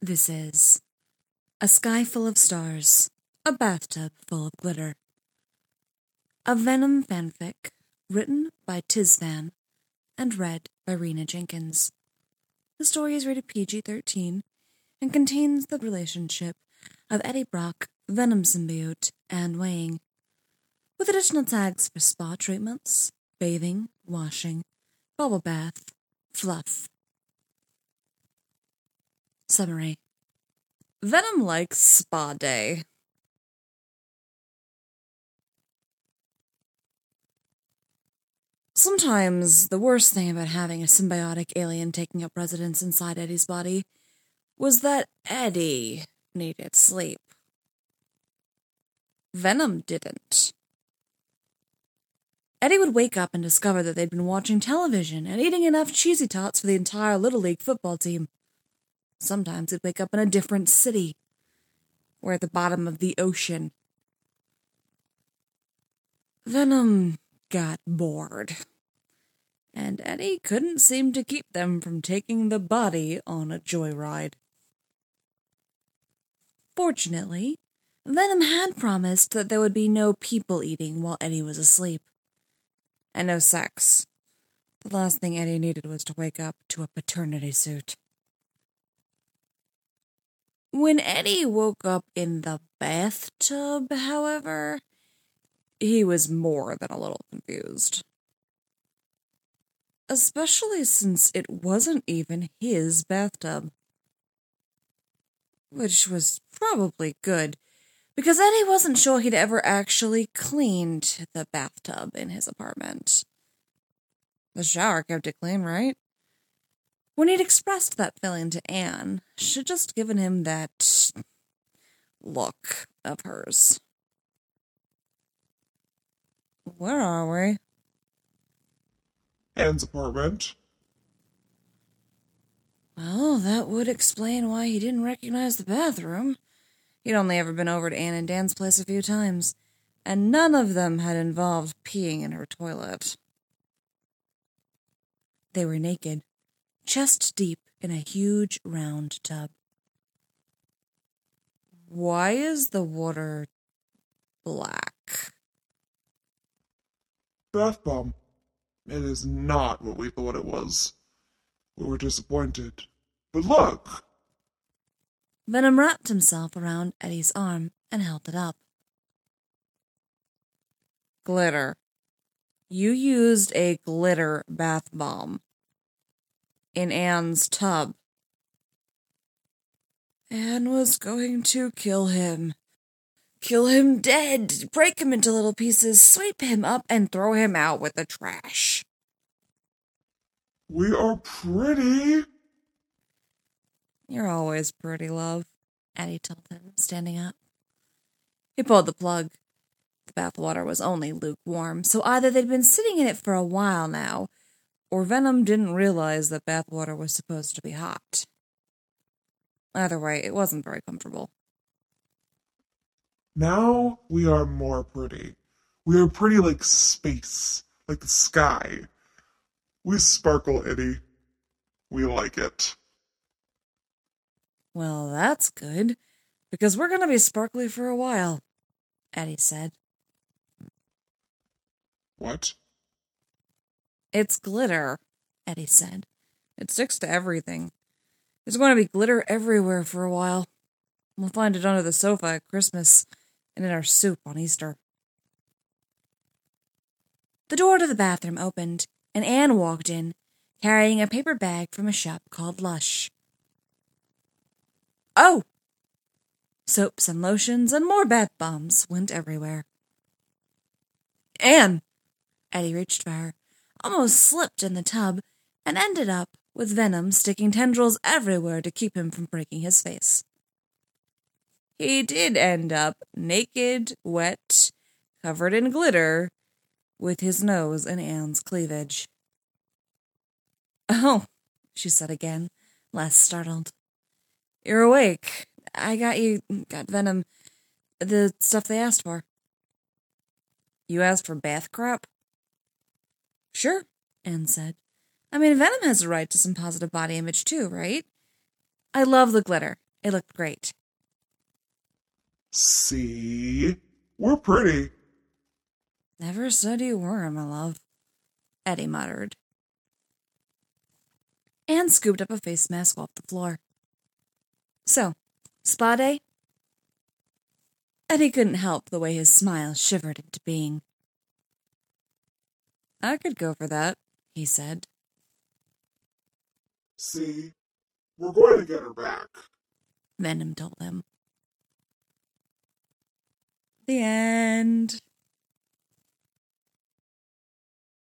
This is A Sky Full of Stars, a Bathtub Full of Glitter. A Venom fanfic written by Tizfan and read by Rena Jenkins. The story is rated PG-13 and contains the relationship of Eddie Brock, Venom symbiote, and Wang, with additional tags for spa treatments, bathing, washing, bubble bath, fluff. Summary. Venom likes spa day. Sometimes the worst thing about having a symbiotic alien taking up residence inside Eddie's body was that Eddie needed sleep. Venom didn't. Eddie would wake up and discover that they'd been watching television and eating enough cheesy tots for the entire Little League football team. Sometimes he'd wake up in a different city, or at the bottom of the ocean. Venom got bored, and Eddie couldn't seem to keep them from taking the body on a joyride. Fortunately, Venom had promised that there would be no people eating while Eddie was asleep. And no sex. The last thing Eddie needed was to wake up to a paternity suit. When Eddie woke up in the bathtub, however, he was more than a little confused. Especially since it wasn't even his bathtub. Which was probably good, because Eddie wasn't sure he'd ever actually cleaned the bathtub in his apartment. The shower kept it clean, right? When he'd expressed that feeling to Anne, she'd just given him that look of hers. Where are we? Anne's apartment. Well, that would explain why he didn't recognize the bathroom. He'd only ever been over to Anne and Dan's place a few times, and none of them had involved peeing in her toilet. They were naked, chest deep in a huge round tub. Why is the water black? Bath bomb. It is not what we thought it was. We were disappointed. But look! Venom wrapped himself around Eddie's arm and held it up. Glitter. You used a glitter bath bomb in Anne's tub. Anne was going to kill him. Kill him dead, break him into little pieces, sweep him up, and throw him out with the trash. We are pretty. You're always pretty, love, Eddie told him, standing up. He pulled the plug. The bathwater was only lukewarm, so either they'd been sitting in it for a while now, or Venom didn't realize that bathwater was supposed to be hot. Either way, it wasn't very comfortable. Now we are more pretty. We are pretty like space, like the sky. We sparkle, Eddie. We like it. Well, that's good, because we're going to be sparkly for a while, Eddie said. What? It's glitter, Eddie said. It sticks to everything. There's going to be glitter everywhere for a while. We'll find it under the sofa at Christmas and in our soup on Easter. The door to the bathroom opened, and Anne walked in, carrying a paper bag from a shop called Lush. Oh! Soaps and lotions and more bath bombs went everywhere. Anne! Eddie reached for her, almost slipped in the tub, and ended up with Venom sticking tendrils everywhere to keep him from breaking his face. He did end up naked, wet, covered in glitter, with his nose in Anne's cleavage. Oh, she said again, less startled. You're awake. I got Venom, the stuff they asked for. You asked for bath crap? Sure, Anne said. I mean, Venom has a right to some positive body image too, right? I love the glitter. It looked great. See? We're pretty. Never said you were, my love, Eddie muttered. Anne scooped up a face mask off the floor. So, spa day? Eddie couldn't help the way his smile shivered into being. I could go for that, he said. See? We're going to get her back, Venom told him. The end.